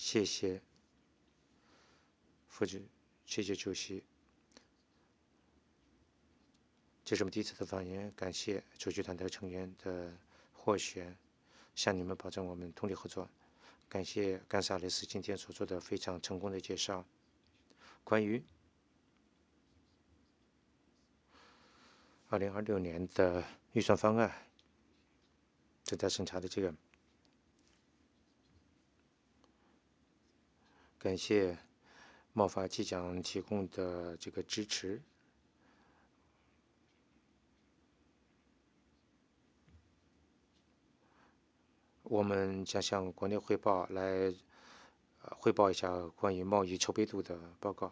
谢谢副主，谢谢主席。这是我们第一次的发言，感谢主席团队成员的获选，向你们保证我们通力合作。感谢甘萨雷斯今天所做的非常成功的介绍。关于2026年的预算方案正在审查的这个，感谢贸发机长提供的这个支持。我们将向国内汇报，来汇报一下关于贸易筹备度的报告。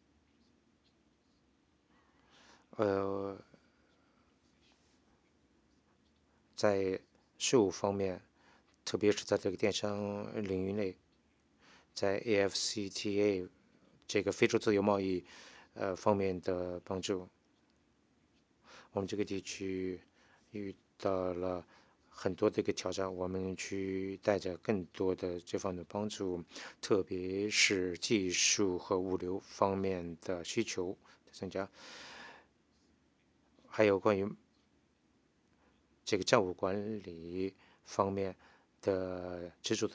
在税务方面，特别是在这个电商领域内，在 AFCTA 这个非洲自由贸易方面的帮助，我们这个地区遇到了很多这个挑战，我们去带着更多的这方面的帮助，特别是技术和物流方面的需求的增加，还有关于这个债务管理方面的支柱。